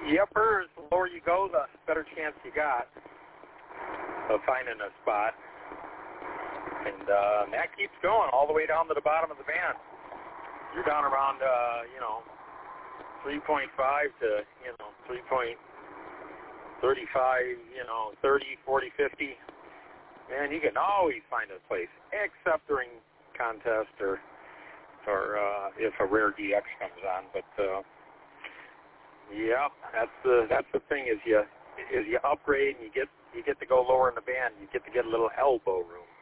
the upper, the lower you go, the better chance you got of finding a spot. And that keeps going all the way down to the bottom of the band. You're down around, 3.5 to, 3.35, 30, 40, 50. Man, you can always find a place, except during contest or if a rare DX comes on. But yeah, that's the thing is you upgrade and you get to go lower in the band. You get to get a little elbow room.